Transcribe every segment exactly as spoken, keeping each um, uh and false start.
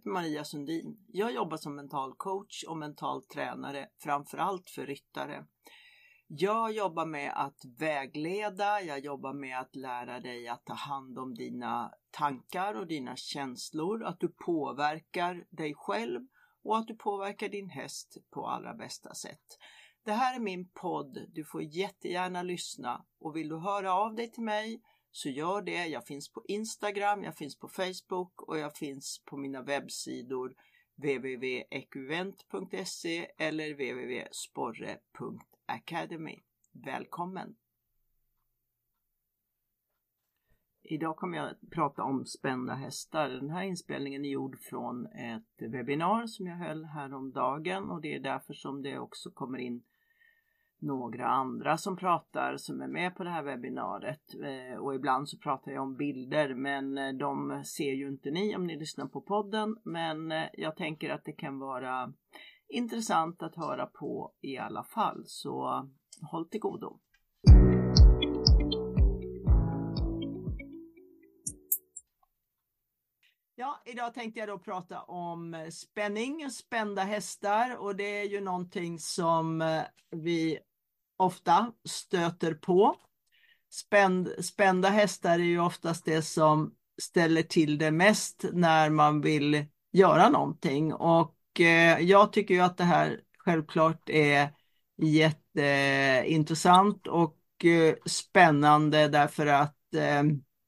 heter Maria Sundin. Jag jobbar som mental coach och mental tränare, framförallt för ryttare. Jag jobbar med att vägleda, jag jobbar med att lära dig att ta hand om dina tankar och dina känslor, att du påverkar dig själv och att du påverkar din häst på allra bästa sätt. Det här är min podd, du får jättegärna lyssna, och vill du höra av dig till mig så gör det. Jag finns på Instagram, jag finns på Facebook och jag finns på mina webbsidor w w w punkt ekuvent punkt se eller w w w punkt sporre punkt academy. Välkommen! Idag kommer jag att prata om spända hästar. Den här inspelningen är gjord från ett webbinar som jag höll häromdagen, och det är därför som det också kommer in några andra som pratar som är med på det här webbinariet, och ibland så pratar jag om bilder, men de ser ju inte ni om ni lyssnar på podden, men jag tänker att det kan vara intressant att höra på i alla fall, så håll till godo. Ja, idag tänkte jag då prata om spänning, spända hästar, och det är ju någonting som vi ofta stöter på. Spänd, spända hästar är ju oftast det som ställer till det mest när man vill göra någonting, och eh, jag tycker ju att det här självklart är jätteintressant och eh, spännande, därför att eh,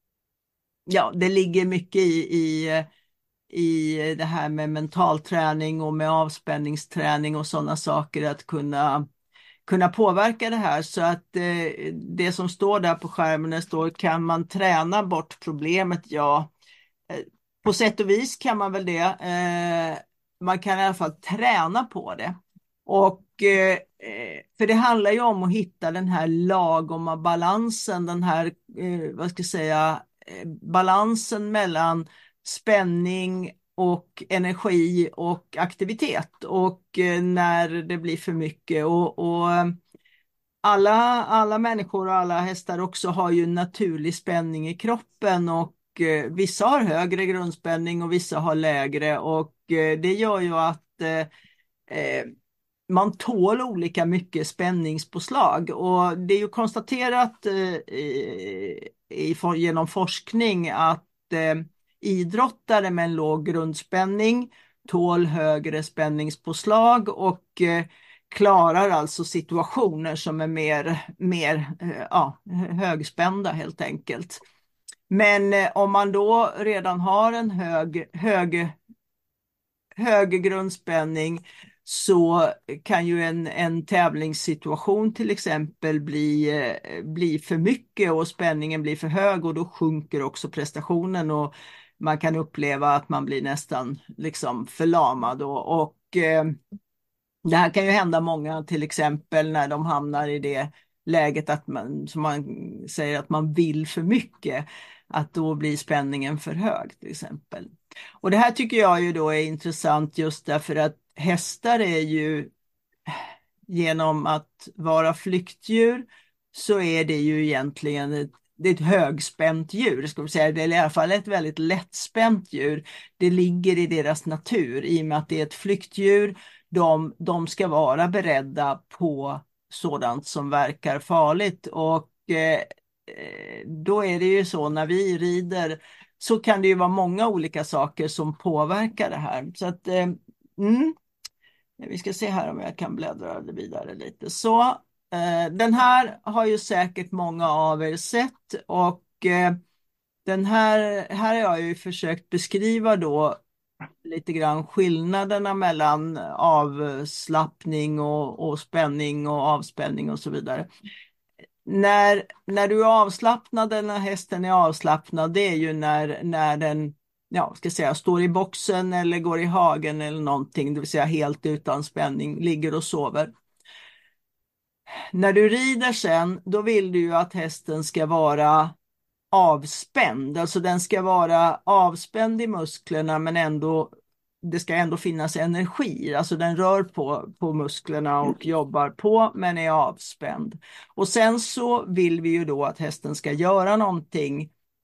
ja, det ligger mycket i, i i det här med mental träning och med avspänningsträning och sådana saker, att kunna, kunna påverka det här. Så att eh, det som står där på skärmen, det står: kan man träna bort problemet? Ja, eh, på sätt och vis kan man väl det. Eh, man kan i alla fall träna på det. Och eh, för det handlar ju om att hitta den här lagoma balansen, den här, eh, vad ska jag säga, eh, balansen mellan spänning och energi och aktivitet, och eh, när det blir för mycket, och, och alla, alla människor och alla hästar också har ju naturlig spänning i kroppen, och eh, vissa har högre grundspänning och vissa har lägre, och eh, det gör ju att eh, eh, man tål olika mycket spänningspåslag, och det är ju konstaterat eh, i, i, genom forskning att eh, idrottare med en låg grundspänning tål högre spänningspåslag och eh, klarar alltså situationer som är mer, mer eh, ja, högspända helt enkelt. Men eh, om man då redan har en hög, hög, hög grundspänning, så kan ju en, en tävlingssituation till exempel bli, eh, bli för mycket och spänningen blir för hög, och då sjunker också prestationen, och man kan uppleva att man blir nästan liksom förlamad. Och, och eh, det här kan ju hända många, till exempel när de hamnar i det läget att man, som man säger, att man vill för mycket, att då blir spänningen för hög till exempel. Och det här tycker jag ju då är intressant, just därför att hästar är ju, genom att vara flyktdjur, så är det ju egentligen ett, det är ett högspänt djur, ska vi säga. Det är i alla fall ett väldigt lättspänt djur. Det ligger i deras natur, i och med att det är ett flyktdjur. De, de ska vara beredda på sådant som verkar farligt, och eh, då är det ju så när vi rider, så kan det ju vara många olika saker som påverkar det här. Så att eh, mm, vi ska se här om jag kan bläddra vidare lite. Så eh, den här har ju säkert många av er sett, och eh, den här, här har jag ju försökt beskriva då lite grann skillnaderna mellan avslappning och, och spänning och avspänning och så vidare. När, när du är avslappnad, eller när hästen är avslappnad, det är ju när, när den, ja, ska säga, står i boxen eller går i hagen eller någonting, det vill säga helt utan spänning, ligger och sover. När du rider sen, då vill du ju att hästen ska vara avspänd, alltså den ska vara avspänd i musklerna, men ändå, det ska ändå finnas energi, alltså den rör på, på musklerna och jobbar på, men är avspänd. Och sen så vill vi ju då att hästen ska göra någonting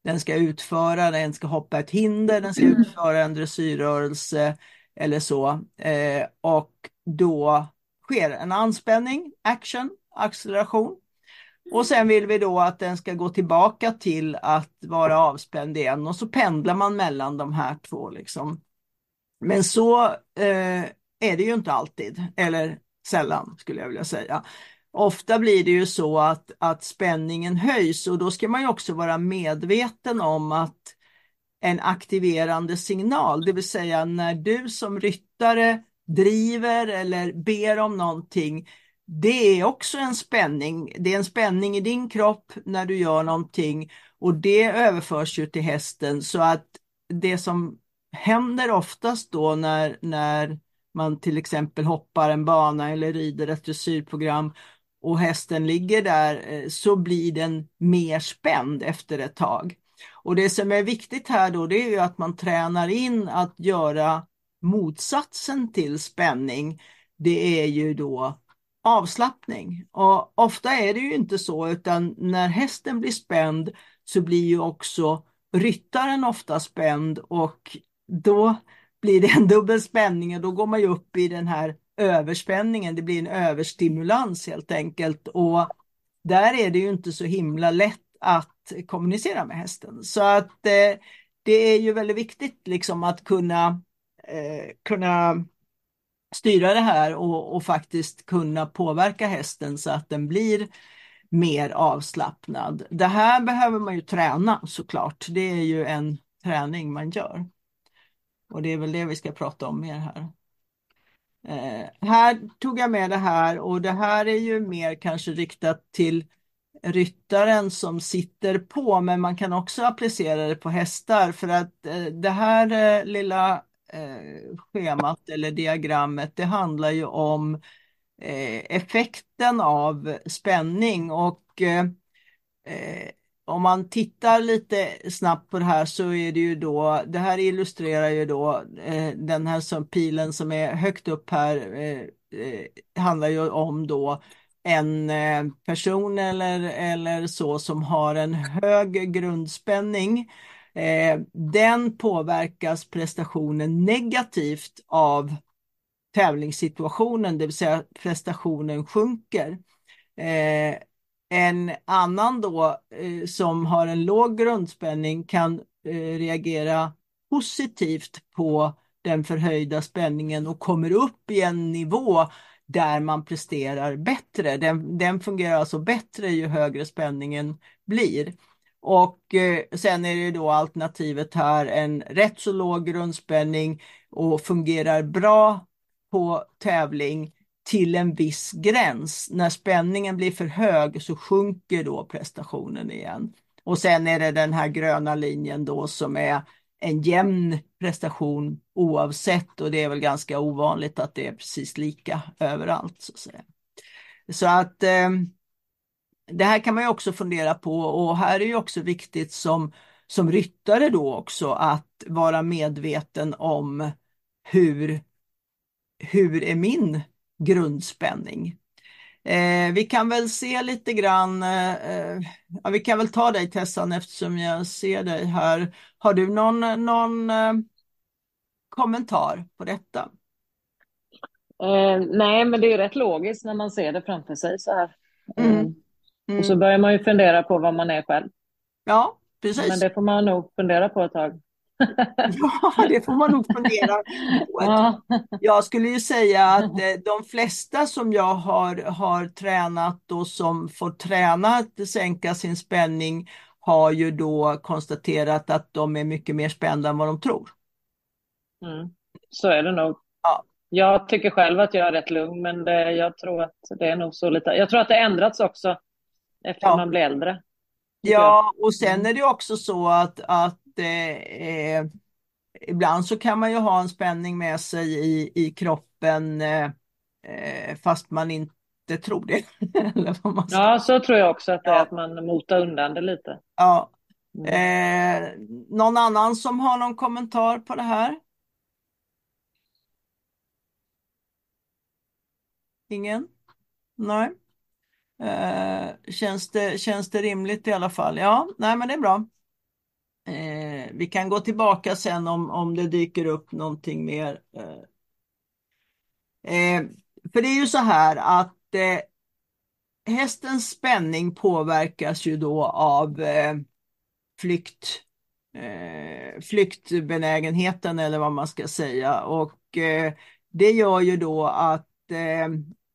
den ska utföra, den ska hoppa ett hinder, den ska utföra en dressyrrörelse eller så. Eh, och då sker en anspänning, action, acceleration. Och sen vill vi då att den ska gå tillbaka till att vara avspänd igen och så pendlar man mellan de här två liksom. Men så eh, är det ju inte alltid, eller sällan skulle jag vilja säga. Ofta blir det ju så att, att spänningen höjs och då ska man ju också vara medveten om att en aktiverande signal, det vill säga när du som ryttare driver eller ber om någonting, det är också en spänning. Det är en spänning i din kropp när du gör någonting och det överförs ju till hästen så att det som händer oftast då när, när man till exempel hoppar en bana eller rider ett dressyrprogram och hästen ligger där eh, så blir den mer spänd efter ett tag. Och det som är viktigt här då det är ju att man tränar in att göra motsatsen till spänning. Det är ju då avslappning. Och ofta är det ju inte så utan när hästen blir spänd så blir ju också ryttaren ofta spänd och då blir det en dubbel spänning och då går man ju upp i den här överspänningen. Det blir en överstimulans helt enkelt och där är det ju inte så himla lätt att kommunicera med hästen. Så att eh, det är ju väldigt viktigt liksom att kunna, eh, kunna styra det här och, och faktiskt kunna påverka hästen så att den blir mer avslappnad. Det här behöver man ju träna såklart. Det är ju en träning man gör. Och det är väl det vi ska prata om mer här. Eh, här tog jag med det här och det här är ju mer kanske riktat till ryttaren som sitter på men man kan också applicera det på hästar för att eh, det här eh, lilla eh, schemat eller diagrammet det handlar ju om eh, effekten av spänning och eh, eh, om man tittar lite snabbt på det här så är det ju då, det här illustrerar ju då eh, den här som pilen som är högt upp här eh, eh, handlar ju om då en eh, person eller, eller så som har en hög grundspänning. Eh, den påverkas prestationen negativt av tävlingssituationen, det vill säga prestationen sjunker. Eh, en annan då eh, som har en låg grundspänning kan eh, reagera positivt på den förhöjda spänningen och kommer upp i en nivå där man presterar bättre. Den, den fungerar alltså bättre ju högre spänningen blir. Och eh, sen är det då alternativet här en rätt så låg grundspänning och fungerar bra på tävling till en viss gräns. När spänningen blir för hög så sjunker då prestationen igen. Och sen är det den här gröna linjen då som är en jämn prestation oavsett och det är väl ganska ovanligt att det är precis lika överallt så att säga. Så att eh, det här kan man ju också fundera på och här är ju också viktigt som, som ryttare då också att vara medveten om hur, hur är min grundspänning. Eh, vi kan väl se lite grann, eh, ja, vi kan väl ta dig Tessan eftersom jag ser dig här. Har du någon, någon eh, kommentar på detta? Eh, nej, men det är ju rätt logiskt när man ser det framför sig så här. Eh, Mm. och så Mm. börjar man ju fundera på vad man är själv. Ja, Men precis. det får man nog fundera på ett tag. Ja, det får man nog fundera på ett tag. Ja. Jag skulle ju säga att eh, de flesta som jag har, har tränat och som får träna att sänka sin spänning har ju då konstaterat att de är mycket mer spända än vad de tror. Mm. Så är det nog. Ja, Jag tycker själv att jag är rätt lugn, men det, jag tror att det är nog så lite. Jag tror att det ändrats också efter ja. man blir äldre, tycker jag. Ja, och sen Mm. är det också så att, att eh, eh, ibland så kan man ju ha en spänning med sig i, i kroppen eh, eh, fast man inte tror det. Eller vad man ska. Ja, så tror jag också att det är, Ja, att man motar undan det lite. ja. Mm. Eh, någon annan som har någon kommentar på det här? Ingen? Nej. Eh, känns det, känns det rimligt i alla fall? Ja, nej men det är bra. Eh, vi kan gå tillbaka sen om, om det dyker upp någonting mer. Eh, eh, för det är ju så här att eh, hästens spänning påverkas ju då av eh, flykt, eh, flyktbenägenheten eller vad man ska säga. Och eh, det gör ju då att eh,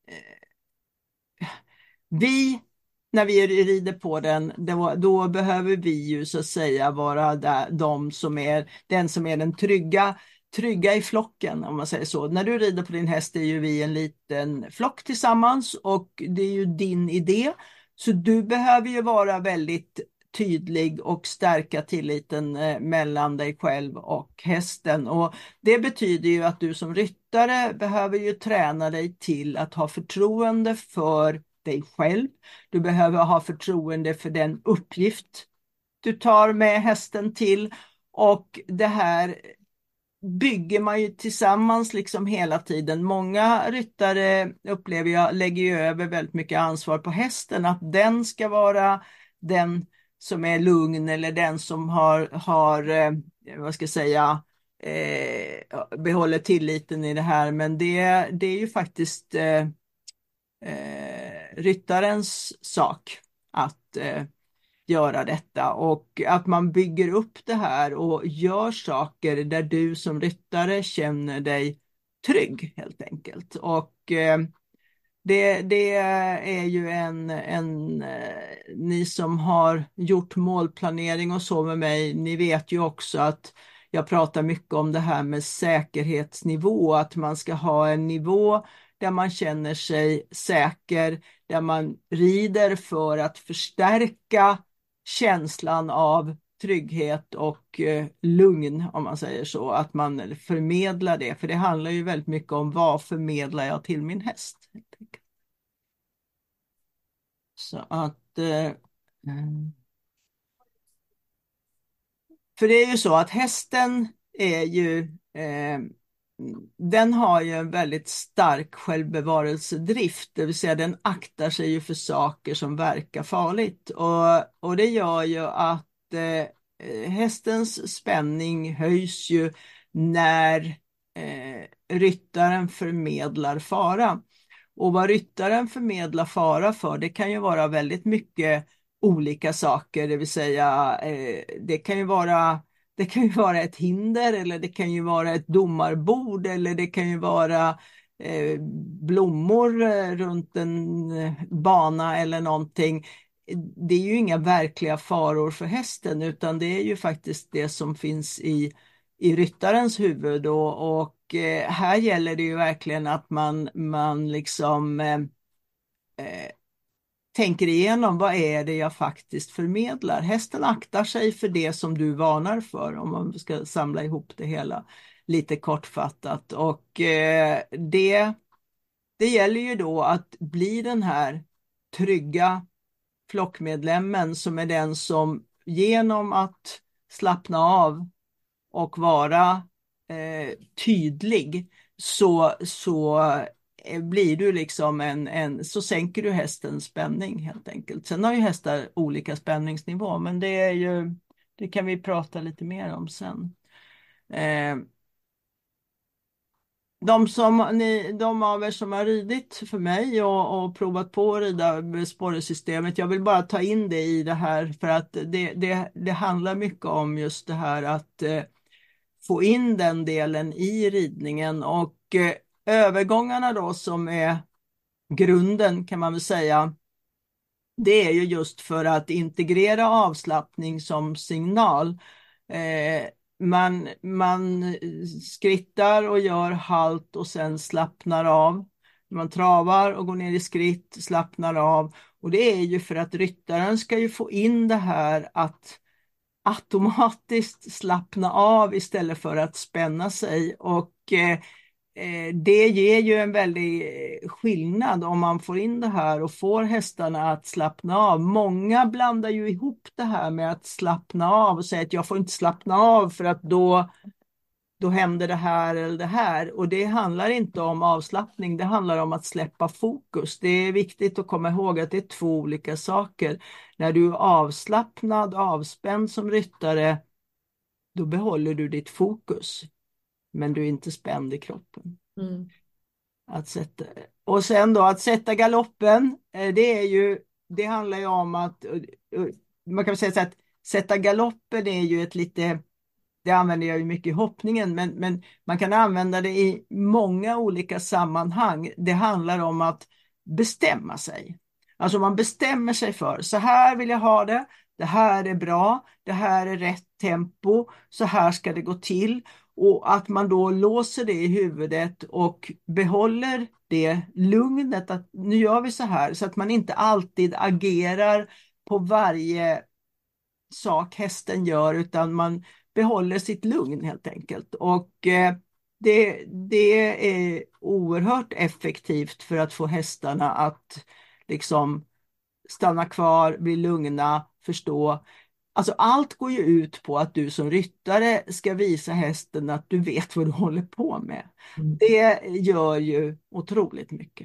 vi, när vi rider på den, då, då behöver vi ju så att säga vara där, de som är, den som är den trygga, trygga i flocken, om man säger så. När du rider på din häst är ju vi en liten flock tillsammans och det är ju din idé. Så du behöver ju vara väldigt tydlig och stärka tilliten eh, mellan dig själv och hästen. Och det betyder ju att du som ryttare behöver ju träna dig till att ha förtroende för dig själv. Du behöver ha förtroende för den uppgift du tar med hästen till, och det här bygger man ju tillsammans liksom hela tiden. Många ryttare upplever jag lägger ju över väldigt mycket ansvar på hästen, att den ska vara den som är lugn eller den som har, har eh, vad ska jag säga, eh, behåller tilliten i det här, men det, det är ju faktiskt eh, eh, ryttarens sak att eh, göra detta, och att man bygger upp det här och gör saker där du som ryttare känner dig trygg helt enkelt. Och eh, det, det är ju en, en eh, ni som har gjort målplanering och så med mig, ni vet ju också att jag pratar mycket om det här med säkerhetsnivå, att man ska ha en nivå där man känner sig säker, där man rider för att förstärka känslan av trygghet och eh, lugn, om man säger så, att man förmedlar det, för det handlar ju väldigt mycket om vad förmedlar jag till min häst. Så att eh, för det är ju så att hästen är ju eh, den har ju en väldigt stark självbevarelsedrift, det vill säga den aktar sig ju för saker som verkar farligt, och, och det gör ju att eh, hästens spänning höjs ju när eh, ryttaren förmedlar fara. Och vad ryttaren förmedlar fara för, det kan ju vara väldigt mycket olika saker, det vill säga eh, det kan ju vara det kan ju vara ett hinder, eller det kan ju vara ett domarbord, eller det kan ju vara eh, blommor eh, runt en eh, bana eller någonting. Det är ju inga verkliga faror för hästen, utan det är ju faktiskt det som finns i, i ryttarens huvud, och, och eh, här gäller det ju verkligen att man, man liksom eh, eh, tänker igenom vad är det jag faktiskt förmedlar. Hästen aktar sig för det som du varnar för, om man ska samla ihop det hela lite kortfattat. Och eh, det, det gäller ju då att bli den här trygga flockmedlemmen som är den som genom att slappna av och vara eh, tydlig, så, så eh, blir du liksom en, en, så sänker du hästens spänning helt enkelt. Sen har ju hästar olika spänningsnivå, men det är ju, det kan vi prata lite mer om sen. Eh, de, som, ni, de av er som har ridit för mig och, och provat på att rida med sporresystemet, jag vill bara ta in det i det här, för att det, det, det handlar mycket om just det här att eh, få in den delen i ridningen, och eh, övergångarna då som är grunden kan man väl säga, det är ju just för att integrera avslappning som signal. Eh, man, man skrittar och gör halt och sen slappnar av. Man travar och går ner i skritt, slappnar av, och det är ju för att ryttaren ska ju få in det här att automatiskt slappna av istället för att spänna sig, och eh, eh, det ger ju en väldig eh, skillnad om man får in det här och får hästarna att slappna av. Många blandar ju ihop det här med att slappna av och säger att jag får inte slappna av för att då då händer det här eller det här, och det handlar inte om avslappning, det handlar om att släppa fokus. Det är viktigt att komma ihåg att det är två olika saker. När du är avslappnad, avspänd som ryttare, då behåller du ditt fokus, men du är inte spänd i kroppen. Mm. Att sätta, och sen då att sätta galoppen, eh, det är ju, det handlar ju om att, eh, eh, man kan väl säga så att sätta galoppen är ju ett lite, det använder jag ju mycket i hoppningen, men, men man kan använda det i många olika sammanhang. Det handlar om att bestämma sig. Alltså man bestämmer sig för, så här vill jag ha det, det här är bra, det här är rätt tempo, så här ska det gå till. Och att man då låser det i huvudet och behåller det lugnet att nu gör vi så här, så att man inte alltid agerar på varje sak hästen gör, utan man behåller sitt lugn helt enkelt. Och eh, det, det är oerhört effektivt för att få hästarna att liksom stanna kvar, bli lugna, förstå. Alltså allt går ju ut på att du som ryttare ska visa hästen att du vet vad du håller på med. Mm. Det gör ju otroligt mycket.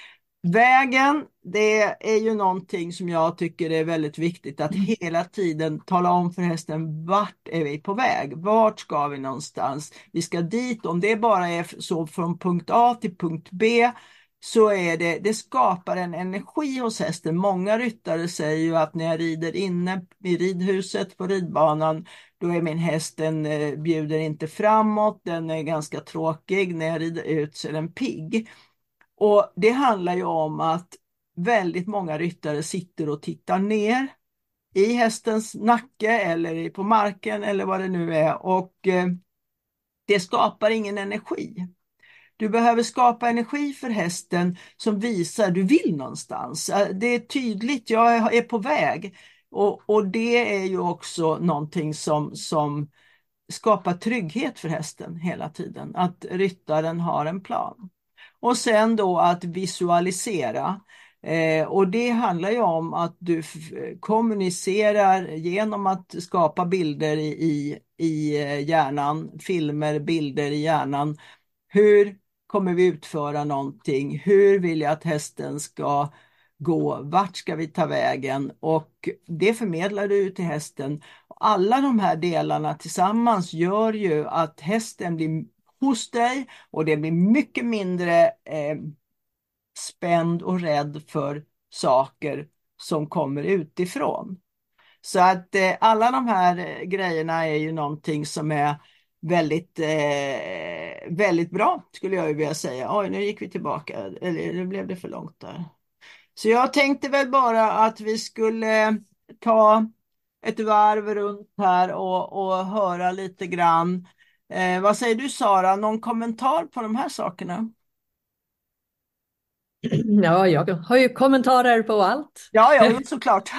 Vägen, det är ju någonting som jag tycker är väldigt viktigt att hela tiden tala om för hästen, vart är vi på väg? Vart ska vi någonstans? Vi ska dit, om det bara är så från punkt A till punkt B, så är det, det skapar en energi hos hästen. Många ryttare säger ju att när jag rider inne i ridhuset på ridbanan, då är min häst, den eh, bjuder inte framåt, den är ganska tråkig. När jag rider ut så är den pigg. Och det handlar ju om att väldigt många ryttare sitter och tittar ner i hästens nacke eller på marken eller vad det nu är, och eh, det skapar ingen energi. Du behöver skapa energi för hästen som visar du vill någonstans. Eh, Det är tydligt, jag är på väg. Och, och det är ju också någonting som, som skapar trygghet för hästen hela tiden. Att ryttaren har en plan. Och sen då att visualisera. Eh, och det handlar ju om att du f- kommunicerar genom att skapa bilder i, i, i eh, hjärnan, filmer, bilder i hjärnan. Hur kommer vi utföra någonting? Hur vill jag att hästen ska gå? Vart ska vi ta vägen? Och det förmedlar du till hästen. Alla de här delarna tillsammans gör ju att hästen blir hos dig och det blir mycket mindre eh, spänd och rädd för saker som kommer utifrån. Så att eh, alla de här eh, grejerna är ju någonting som är väldigt, eh, väldigt bra, skulle jag ju vilja säga. Oj, nu gick vi tillbaka, eller nu blev det för långt där. Så jag tänkte väl bara att vi skulle ta ett varv runt här och, och höra lite grann. Eh, vad säger du, Sara? Någon kommentar på de här sakerna? Ja, jag har ju kommentarer på allt. Ja, ja, jo, såklart.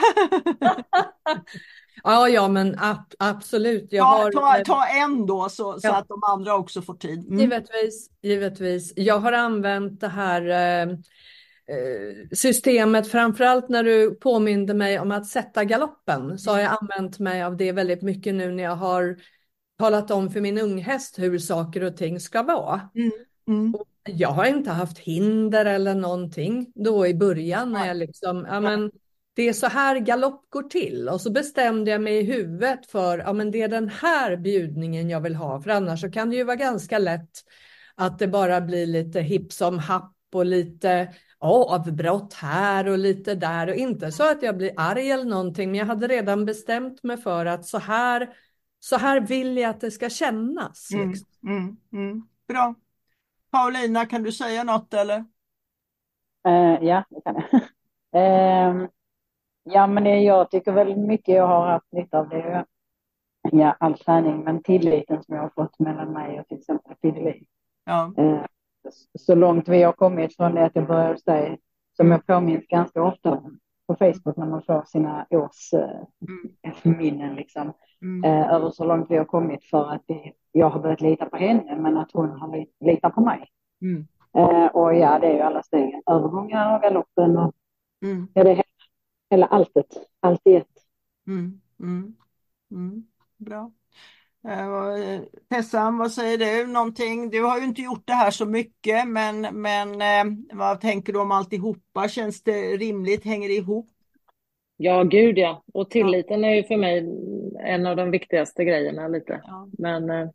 Ja, ja, men ab absolut. Jag ta, har ta, eh, ta en då så, så ja, att de andra också får tid. Mm. givetvis, givetvis. Jag har använt det här eh, eh, systemet, framförallt när du påminde mig om att sätta galoppen, så har jag använt mig av det väldigt mycket nu när jag har talat om för min unghäst hur saker och ting ska vara. Mm. Mm. Och jag har inte haft hinder eller någonting då i början när jag liksom, ja men det är så här galopp går till, och så bestämde jag mig i huvudet för, ja men det är den här bjudningen jag vill ha, för annars så kan det ju vara ganska lätt att det bara blir lite hipp som happ och lite avbrott här och lite där, och inte så att jag blir arg eller någonting, men jag hade redan bestämt mig för att så här, så här vill jag att det ska kännas. Mm. Liksom. Mm. Mm. Bra. Paulina, kan du säga något eller? Eh, ja, det kan jag. Eh, ja, men det, jag tycker väl mycket jag har haft nytta av det. Ja, all träning, men tilliten som jag har fått mellan mig och till exempel Fidelin. Ja. Eh, så långt vi har kommit från det att jag började hos dig, som jag påminns ganska ofta om på Facebook när man får sina års eh, minnen liksom. Mm. Eh, över så långt vi har kommit för att det, jag har börjat lita på henne, men att hon har litat på mig. Mm. Eh, och ja, det är ju alla stegen. Övergångar och galoppen och Mm. ja, det är hela alltet. Allt i ett. Mm. Mm. Mm. Bra. Eh, Tessan, vad säger du? Någonting? Du har ju inte gjort det här så mycket, men, men eh, vad tänker du om alltihopa? Känns det rimligt? Hänger det ihop? Ja, gud ja. Och tilliten är ju för mig en av de viktigaste grejerna lite. Ja. Men eh,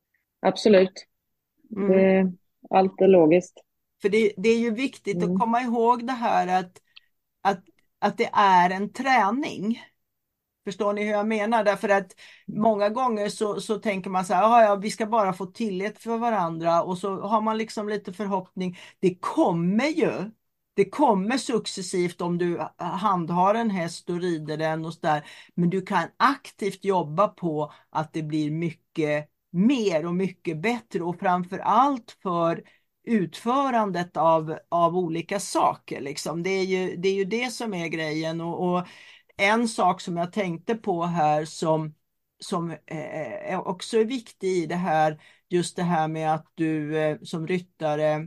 absolut, Mm. det, allt är logiskt. För det, det är ju viktigt att Mm. komma ihåg det här att, att, att det är en träning. Förstår ni hur jag menar? Därför att många gånger så, så tänker man så här, "Ah, ja, vi ska bara få tillit för varandra", och så har man liksom lite förhoppning. Det kommer ju, det kommer successivt om du handhar en häst och rider den och så där. Men du kan aktivt jobba på att det blir mycket mer och mycket bättre, och framför allt för utförandet av, av olika saker. Liksom. Det är ju, det är ju det som är grejen. och, och En sak som jag tänkte på här som, som eh, också är viktig i det här, just det här med att du eh, som ryttare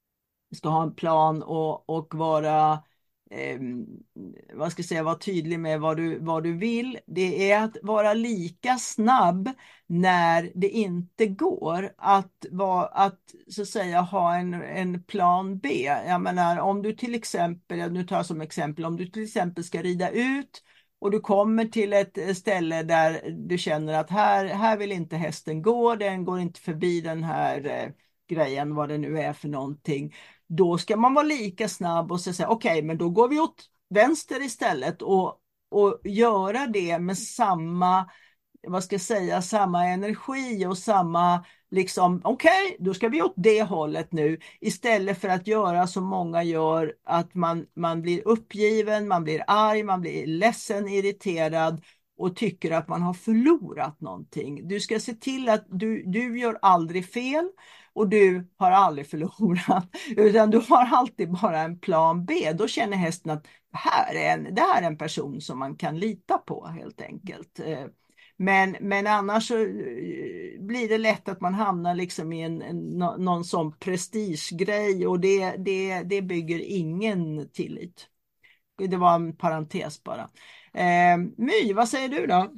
ska ha en plan och, och vara, eh, vad ska jag säga, vara tydlig med vad du, vad du vill. Det är att vara lika snabb när det inte går. Att, vara, att så att säga ha en, en plan B. Jag menar, om du till exempel, nu tar jag som exempel, om du till exempel ska rida ut och du kommer till ett ställe där du känner att här, här vill inte hästen gå, den går inte förbi den här eh, grejen, vad det nu är för någonting. Då ska man vara lika snabb och säga okej, okay, men då går vi åt vänster istället, och, och göra det med samma, vad ska jag säga, samma energi och samma liksom, okej, okay, då ska vi åt det hållet nu, istället för att göra som många gör, att man, man blir uppgiven, man blir arg, man blir ledsen, irriterad och tycker att man har förlorat någonting. Du ska se till att du, du gör aldrig fel. Och du har aldrig förlorat, utan du har alltid bara en plan B. Då känner hästen att det här är en, det här är en person som man kan lita på, helt enkelt. Men, men annars så blir det lätt att man hamnar liksom i en, en, någon sån prestigegrej, och det, det, det bygger ingen tillit. Det var en parentes bara. Eh, My, vad säger du då?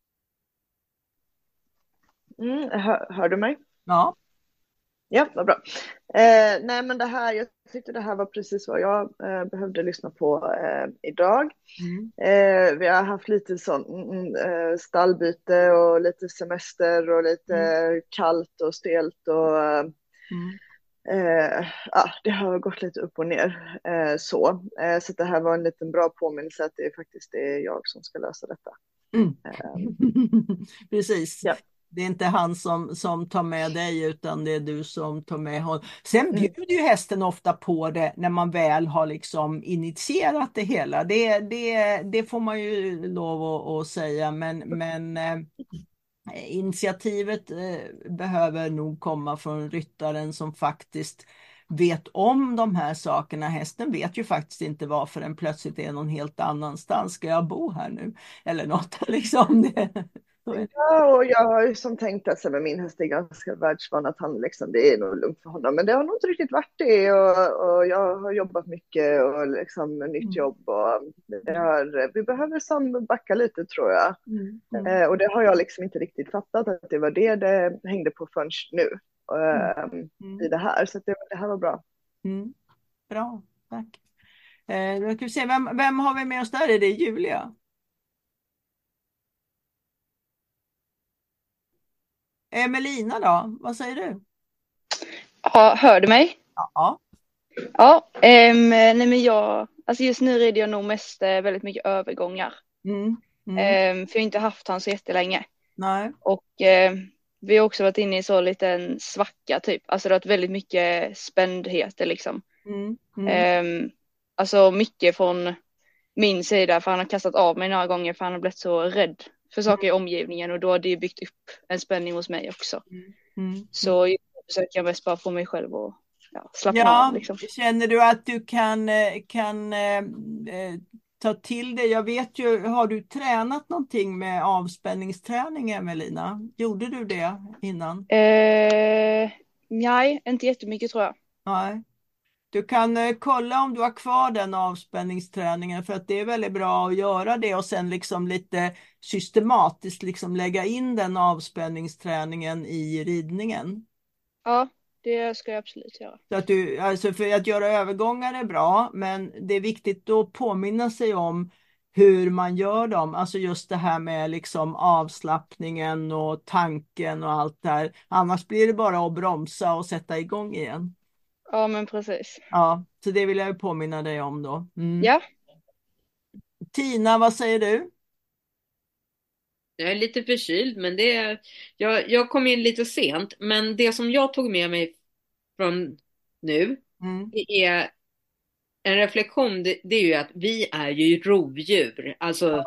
Mm, hör, hör du mig? Ja. Ja, vad bra. Eh, nej, men det här, jag tyckte det här var precis vad jag eh, behövde lyssna på eh, idag. Mm. Eh, vi har haft lite sån mm, eh, stallbyte och lite semester och lite Mm. kallt och stelt och Mm. eh, ja, det har gått lite upp och ner eh, så. Eh, så det här var en liten bra påminnelse att det faktiskt är jag som ska lösa detta. Mm. Eh, Precis. ja. Det är inte han som, som tar med dig, utan det är du som tar med honom. Sen Mm. bjuder ju hästen ofta på det när man väl har liksom initierat det hela. Det, det, det får man ju lov att, att säga. Men, men eh, initiativet eh, behöver nog komma från ryttaren som faktiskt vet om de här sakerna. Hästen vet ju faktiskt inte varför den plötsligt är någon helt annanstans. Ska jag bo här nu? Eller något liksom. Det. Ja, och jag har ju som tänkt att med min häst är ganska världsvan, att han liksom, det är nog lugnt för honom. Men det har nog inte riktigt varit det, och, och jag har jobbat mycket och liksom nytt jobb. Och det har, vi behöver som backa lite, tror jag. Mm. Mm. Eh, och det har jag liksom inte riktigt fattat att det var det det hängde på förrän nu eh, Mm. i det här. Så det, det här var bra. Mm. Bra, tack. Eh, då ska vi se, vem, vem har vi med oss där? Är det Julia? Emelina då, vad säger du? Ja, hör du mig? Ja. Ja, ehm, nej men jag, alltså just nu rider jag nog mest eh, väldigt mycket övergångar. Mm. Mm. Ehm, för jag har inte haft han så jättelänge. Nej. Och eh, vi har också varit inne i så liten svacka typ. Alltså det har varit väldigt mycket spändheter liksom. Mm. Mm. Ehm, alltså mycket från min sida, för han har kastat av mig några gånger för han har blivit så rädd för saker i omgivningen, och då har det byggt upp en spänning hos mig också. Mm. Så jag försöker jag mest bara få mig själv att ja, slappna Ja, av liksom. känner du att du kan, kan eh, ta till det? Jag vet ju, har du tränat någonting med avspänningsträning, Emelina? Gjorde du det innan? Eh, nej, inte jättemycket tror jag. Nej. Du kan eh, kolla om du har kvar den avspänningsträningen, för att det är väldigt bra att göra det och sen liksom lite systematiskt liksom lägga in den avspänningsträningen i ridningen. Ja, det ska jag absolut göra. Så att du, alltså för att göra övergångar är bra, men det är viktigt att påminna sig om hur man gör dem. Alltså just det här med liksom avslappningen och tanken och allt det här. Annars blir det bara att bromsa och sätta igång igen. Ja, men precis. Ja, så det vill jag ju påminna dig om då. Mm. Ja. Tina, vad säger du? Jag är lite förkyld, men det är, jag, jag kom in lite sent, men det som jag tog med mig från nu, Mm. det är en reflektion, det, det är ju att vi är ju rovdjur, alltså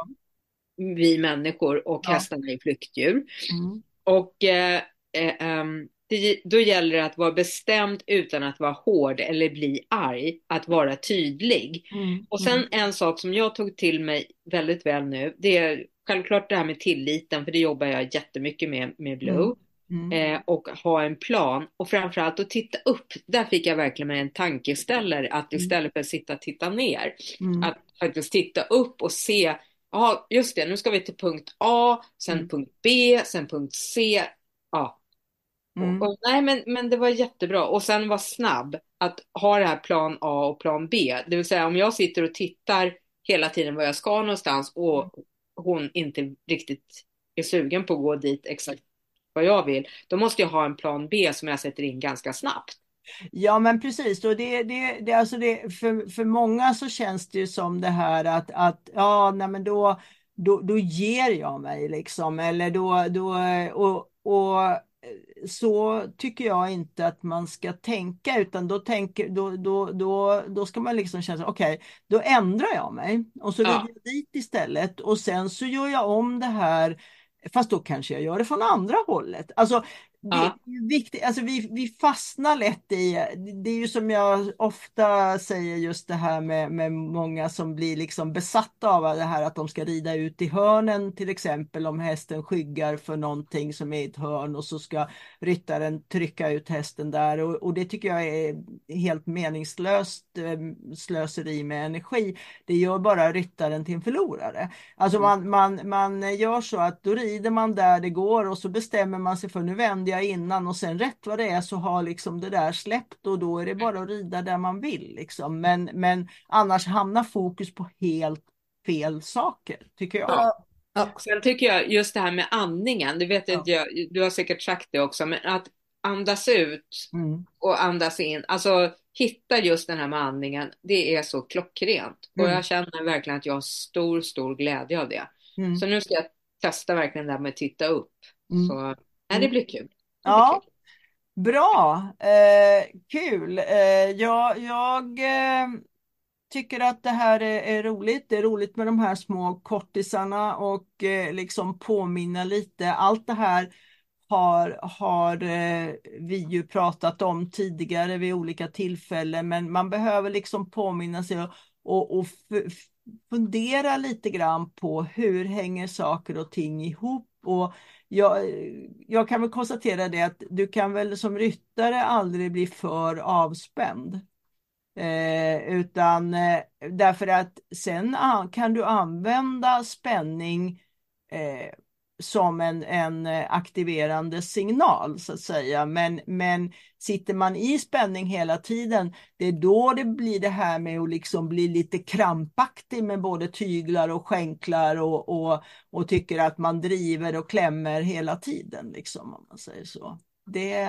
vi människor, och Ja. hästarna är flyktdjur. Mm. Och eh, eh, ehm, det, då gäller det att vara bestämd utan att vara hård eller bli arg, att vara tydlig. Mm. Och sen en sak som jag tog till mig väldigt väl nu, det är självklart det här med tilliten, för det jobbar jag jättemycket med med Blue. Mm. Eh, och ha en plan, och framförallt att titta upp. Där fick jag verkligen med en tankeställare, att istället för att sitta och titta ner, Mm. att faktiskt titta upp och se, ja just det, nu ska vi till punkt A, sen Mm. punkt B, sen punkt C. Ja. Mm. Och, och, nej men, men det var jättebra, och sen vara snabb att ha det här plan A och plan B, det vill säga om jag sitter och tittar hela tiden var jag ska någonstans och hon inte riktigt är sugen på att gå dit exakt vad jag vill, då måste jag ha en plan B som jag sätter in ganska snabbt. Ja, men precis. Och det, det, det, alltså det, för, för många så känns det ju som det här att, att ja, nej, men då, då, då ger jag mig liksom. Eller då, då, och, och så tycker jag inte att man ska tänka, utan då, tänker, då, då, då, då ska man liksom känna, okej, okay, då ändrar jag mig. Och så rider Ja. jag dit istället. Och sen så gör jag om det här. Fast då kanske jag gör det från andra hållet. Alltså, det Ja. är viktigt. Alltså, vi, vi fastnar lätt i, det är ju som jag ofta säger, just det här med, med många som blir liksom besatta av det här att de ska rida ut i hörnen, till exempel om hästen skyggar för någonting som är ett hörn, och så ska ryttaren trycka ut hästen där, och, och det tycker jag är helt meningslöst eh, slöseri med energi. Det gör bara ryttaren till en förlorare. Alltså man, man, man gör så att då rider man där det går, och så bestämmer man sig för, nu vänder jag innan, och sen rätt vad det är så har liksom det där släppt, och då är det bara att rida där man vill liksom. Men, men annars hamnar fokus på helt fel saker, tycker jag. Ja. Ja. Sen tycker jag just det här med andningen, det vet Ja. inte jag, du har säkert sagt det också, men att andas ut Mm. och andas in, alltså hitta just den här med andningen, det är så klockrent. Och Mm. jag känner verkligen att jag har stor, stor glädje av det. Mm. Så nu ska jag testa verkligen det här med att titta upp. Mm. Så nej, det blir kul. Det blir Ja, kul. bra. Eh, kul. Eh, jag jag eh, tycker att det här är, är roligt. Det är roligt med de här små kortisarna och eh, liksom påminna lite. Allt det här har, har eh, vi ju pratat om tidigare vid olika tillfällen, men man behöver liksom påminna sig och, och, och f- fundera lite grann på hur hänger saker och ting ihop. Och jag, jag kan väl konstatera det att du kan väl som ryttare aldrig bli för avspänd. Eh, utan eh, därför att sen an, kan du använda spänning eh, som en, en eh, aktiverande signal så att säga. Men, men sitter man i spänning hela tiden, det är då det blir det här med att liksom bli lite krampaktig med både tyglar och skänklar, och, och, och tycker att man driver och klämmer hela tiden liksom, om man säger så. Det,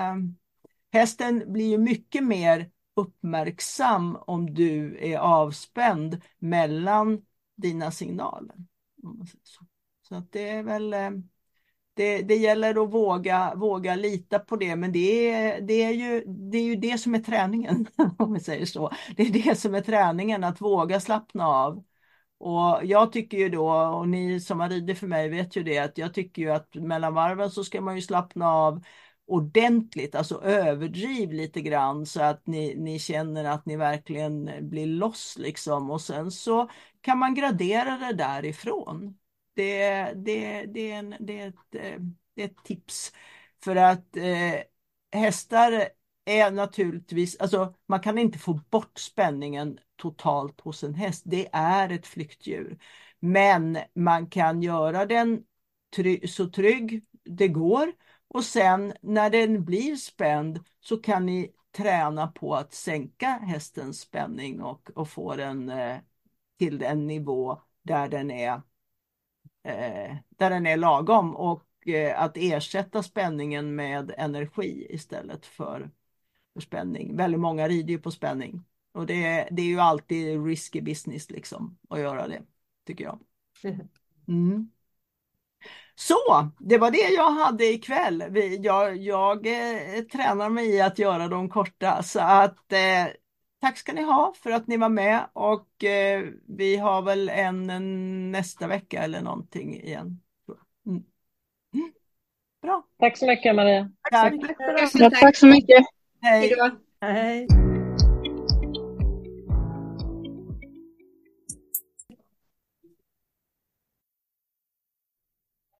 hästen blir ju mycket mer uppmärksam om du är avspänd mellan dina signaler. Så, så att det är väl det, det gäller att våga, våga lita på det, men det är, det, är ju, det är ju det som är träningen, om vi säger så. Det är det som är träningen, att våga slappna av. Och jag tycker ju då, och ni som har ridit för mig vet ju det, att jag tycker ju att mellan varven så ska man ju slappna av ordentligt, alltså överdriv lite grann så att ni, ni känner att ni verkligen blir loss liksom, och sen så kan man gradera det därifrån. Det, det, det, är, en, det, är, ett, det är ett tips, för att eh, hästar är naturligtvis, alltså man kan inte få bort spänningen totalt hos en häst, det är ett flyktdjur, men man kan göra den try- så trygg det går. Och sen när den blir spänd så kan ni träna på att sänka hästens spänning och, och få den eh, till en nivå där den är, eh, där den är lagom, och eh, att ersätta spänningen med energi istället för, för spänning. Väldigt många rider ju på spänning, och det, det är ju alltid risky business liksom att göra det, tycker jag. Mm. Så, det var det jag hade ikväll. Vi, jag jag eh, tränar mig i att göra dem korta. Så att eh, tack ska ni ha för att ni var med. Och eh, vi har väl en, en nästa vecka eller någonting igen. Mm. Mm. Bra. Tack så mycket, Maria. Tack. mycket. Ja, tack så mycket. Hej. Hej då. Hej.